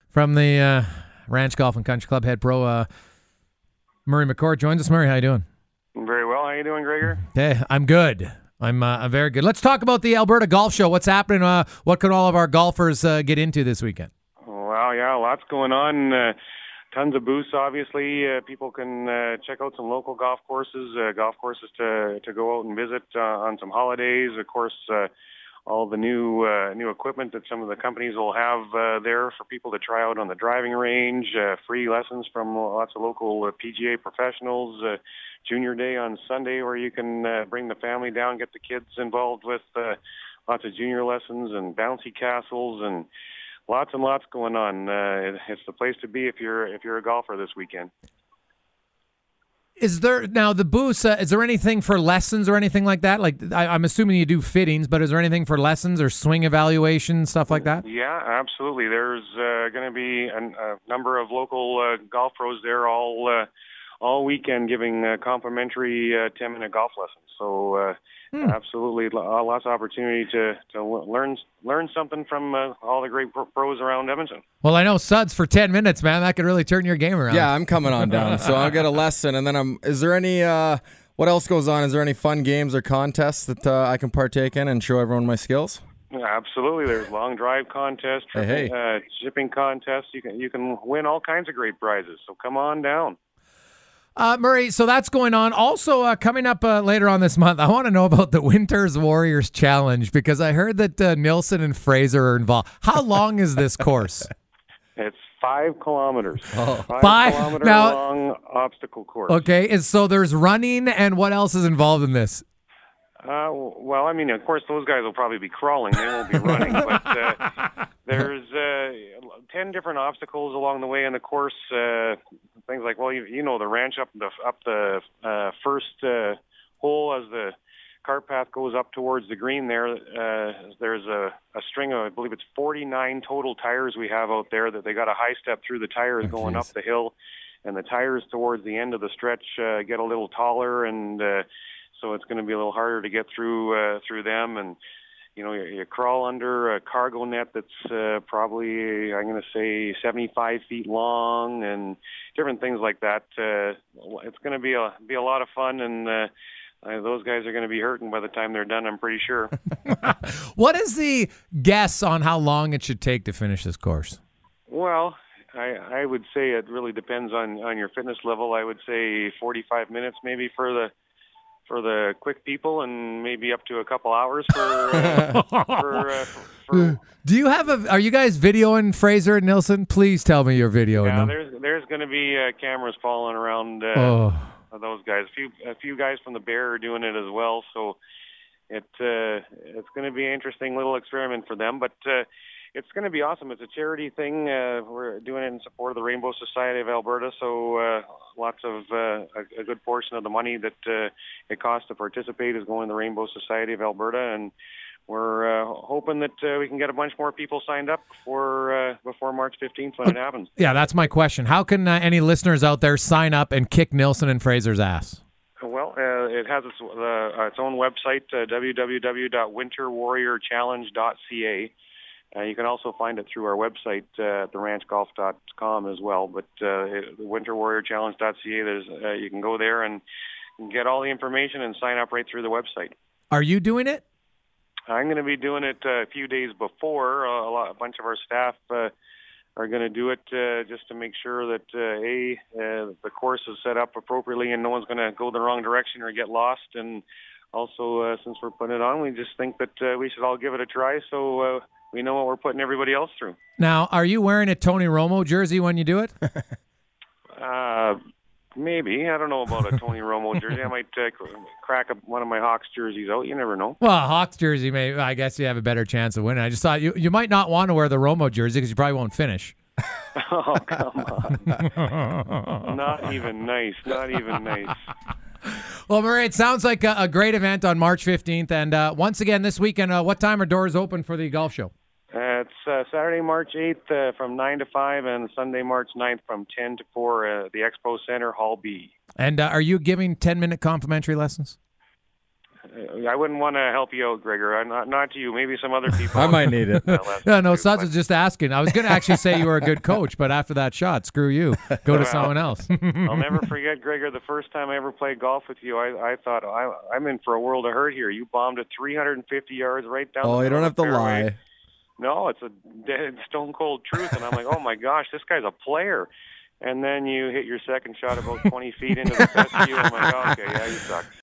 from the Ranch Golf and Country Club head pro, Murray McCord joins us. Murray, how you doing? Very well. How you doing, Gregor? Hey, I'm good. I'm very good. Let's talk about the Alberta Golf Show. What's happening? What can all of our golfers get into this weekend? Well, yeah, lots going on. Tons of booths, obviously. People can check out some local golf courses to go out and visit on some holidays. Of course, all the new equipment that some of the companies will have there for people to try out on the driving range. Free lessons from lots of local PGA professionals. Junior Day on Sunday, where you can bring the family down, get the kids involved with lots of junior lessons and bouncy castles and lots going on. It's the place to be if you're a golfer this weekend. Is there now the booths? Is there anything for lessons or anything like that? Like I'm assuming you do fittings, but is there anything for lessons or swing evaluation stuff like that? Yeah, absolutely. There's going to be a number of local golf pros there all weekend giving complimentary 10-minute golf lessons. So absolutely lots of opportunity to learn something from all the great pros around Edmonton. Well, I know Suds for 10 minutes, man. That could really turn your game around. Yeah, I'm coming on down. So I'll get a lesson, and then is there any what else goes on? Is there any fun games or contests that I can partake in and show everyone my skills? Absolutely. There's long drive contests, shipping contests. You can win all kinds of great prizes. So come on down. Murray, so that's going on. Also, coming up later on this month, I want to know about the Winters Warriors Challenge because I heard that Nilsson and Fraser are involved. How long is this course? It's 5 kilometers. Oh. 5 kilometer long obstacle course. Okay, and so there's running, and what else is involved in this? Well, I mean, of course, those guys will probably be crawling. They won't be running. But there's 10 different obstacles along the way in the course. Things like, well, you know, the ranch up the first hole as the cart path goes up towards the green there. There's a string of, I believe it's 49 total tires we have out there that they got a high step through the tires going up the hill. And the tires towards the end of the stretch get a little taller and so it's going to be a little harder to get through them, and you know you crawl under a cargo net that's probably I'm going to say 75 feet long, and different things like that. It's going to be a lot of fun, and those guys are going to be hurting by the time they're done. I'm pretty sure. What is the guess on how long it should take to finish this course? Well, I would say it really depends on your fitness level. I would say 45 minutes maybe for the quick people, and maybe up to a couple hours for Do you have are you guys videoing Fraser and Nilsson? Please tell me you're videoing them. There's going to be cameras following around those guys. A few guys from the Bear are doing it as well, so it's going to be an interesting little experiment for them, but it's going to be awesome. It's a charity thing. We're doing it in support of the Rainbow Society of Alberta, so lots of a good portion of the money that it costs to participate is going to the Rainbow Society of Alberta, and we're hoping that we can get a bunch more people signed up before March 15th when it happens. Yeah, that's my question. How can any listeners out there sign up and kick Nilsson and Fraser's ass? Well, it has its own website, www.winterwarriorchallenge.ca. You can also find it through our website, theranchgolf.com as well. But winterwarriorchallenge.ca, you can go there and get all the information and sign up right through the website. Are you doing it? I'm going to be doing it a few days before. A bunch of our staff are going to do it just to make sure that, the course is set up appropriately and no one's going to go the wrong direction or get lost. And also, since we're putting it on, we just think that we should all give it a try so we know what we're putting everybody else through. Now, are you wearing a Tony Romo jersey when you do it? Maybe. I don't know about a Tony Romo jersey. I might crack one of my Hawks jerseys out. You never know. Well, a Hawks jersey, maybe. I guess you have a better chance of winning. I just thought you might not want to wear the Romo jersey because you probably won't finish. Oh, come on. Not even nice. Not even nice. Well, Murray, it sounds like a great event on March 15th. And once again, this weekend, what time are doors open for the golf show? It's Saturday, March 8th from 9 to 5 and Sunday, March 9th from 10 to 4 at the Expo Center, Hall B. And are you giving 10-minute complimentary lessons? I wouldn't want to help you out, Gregor. Not to you. Maybe some other people. I might need it. No, Suds was just asking. I was going to actually say you were a good coach, but after that shot, screw you. Go to someone else. I'll never forget, Gregor, the first time I ever played golf with you. I thought, I'm in for a world of hurt here. You bombed it 350 yards right down the Oh, you don't have to fairway. lie. No, it's a dead, stone cold truth. And I'm like, oh, my gosh, this guy's a player. And then you hit your second shot about 20 feet into the fescue. I'm like, oh, okay, yeah, you suck.